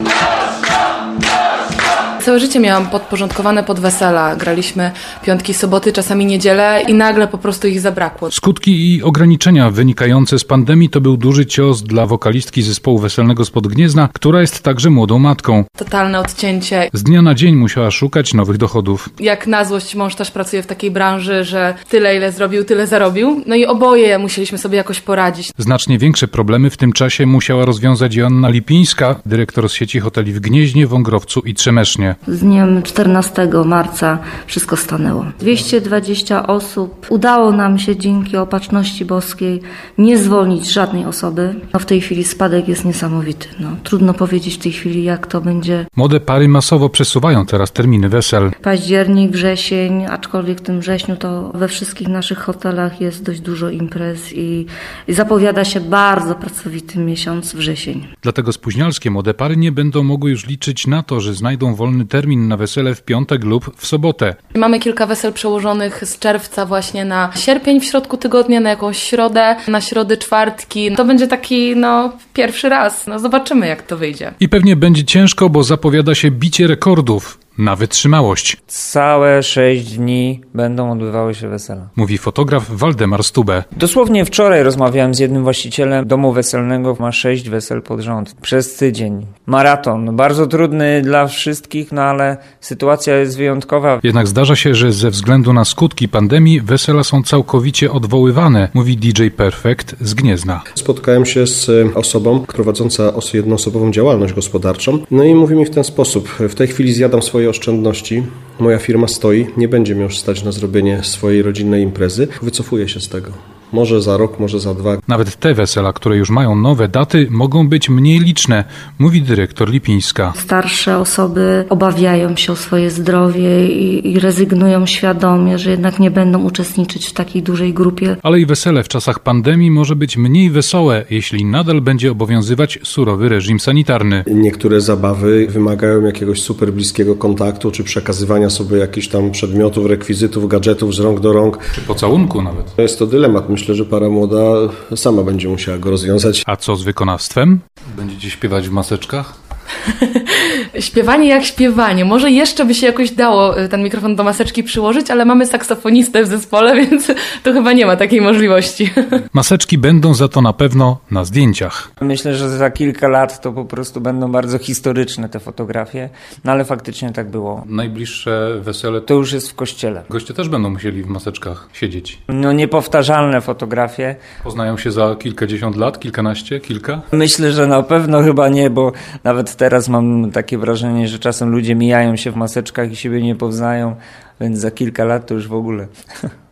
Całe życie miałam podporządkowane pod wesela. Graliśmy piątki, soboty, czasami niedzielę i nagle po prostu ich zabrakło. Skutki i ograniczenia wynikające z pandemii to był duży cios dla wokalistki zespołu weselnego spod Gniezna, która jest także młodą matką. Totalne odcięcie. Z dnia na dzień musiała szukać nowych dochodów. Jak na złość mąż też pracuje w takiej branży, że tyle ile zrobił, tyle zarobił. No i oboje musieliśmy sobie jakoś poradzić. Znacznie większe problemy w tym czasie musiała rozwiązać Joanna Lipińska, dyrektor z sieci hoteli w Gnieźnie, Wągrowcu i Trzemesznie. Z dniem 14 marca wszystko stanęło. 220 osób. Udało nam się dzięki opatrzności boskiej nie zwolnić żadnej osoby. W tej chwili spadek jest niesamowity. Trudno powiedzieć w tej chwili, jak to będzie. Młode pary masowo przesuwają teraz terminy wesel. Październik, wrzesień, aczkolwiek w tym wrześniu to we wszystkich naszych hotelach jest dość dużo imprez i zapowiada się bardzo pracowity miesiąc wrzesień. Dlatego spóźnialskie młode pary nie będą mogły już liczyć na to, że znajdą wolny termin na wesele w piątek lub w sobotę. Mamy kilka wesel przełożonych z czerwca właśnie na sierpień w środku tygodnia, na jakąś środę, na środy, czwartki. To będzie taki, pierwszy raz. Zobaczymy, jak to wyjdzie. I pewnie będzie ciężko, bo zapowiada się bicie rekordów na wytrzymałość. Całe 6 dni będą odbywały się wesela. Mówi fotograf Waldemar Stube. Dosłownie wczoraj rozmawiałem z jednym właścicielem domu weselnego. Ma 6 wesel pod rząd. Przez tydzień. Maraton. Bardzo trudny dla wszystkich, ale sytuacja jest wyjątkowa. Jednak zdarza się, że ze względu na skutki pandemii wesela są całkowicie odwoływane, mówi DJ Perfect z Gniezna. Spotkałem się z osobą prowadzącą jednoosobową działalność gospodarczą. I mówi mi w ten sposób. W tej chwili zjadam swoje oszczędności, moja firma stoi, nie będzie mnie już stać na zrobienie swojej rodzinnej imprezy, wycofuję się z tego. Może za rok, może za 2. Nawet te wesela, które już mają nowe daty, mogą być mniej liczne, mówi dyrektor Lipińska. Starsze osoby obawiają się o swoje zdrowie i rezygnują świadomie, że jednak nie będą uczestniczyć w takiej dużej grupie. Ale i wesele w czasach pandemii może być mniej wesołe, jeśli nadal będzie obowiązywać surowy reżim sanitarny. Niektóre zabawy wymagają jakiegoś super bliskiego kontaktu, czy przekazywania sobie jakichś tam przedmiotów, rekwizytów, gadżetów z rąk do rąk. Czy pocałunku nawet. Jest to dylemat. Myślę, że para młoda sama będzie musiała go rozwiązać. A co z wykonawstwem? Będziecie śpiewać w maseczkach? Śpiewanie jak śpiewanie. Może jeszcze by się jakoś dało ten mikrofon do maseczki przyłożyć, ale mamy saksofonistę w zespole, więc to chyba nie ma takiej możliwości. Maseczki będą za to na pewno na zdjęciach. Myślę, że za kilka lat to po prostu będą bardzo historyczne te fotografie, ale faktycznie tak było. Najbliższe wesele To już jest w kościele. goście też będą musieli w maseczkach siedzieć. Niepowtarzalne fotografie. Poznają się za kilkadziesiąt lat, kilkanaście, kilka? Myślę, że na pewno chyba nie, bo nawet teraz mam takie wrażenie, że czasem ludzie mijają się w maseczkach i siebie nie poznają, więc za kilka lat to już w ogóle.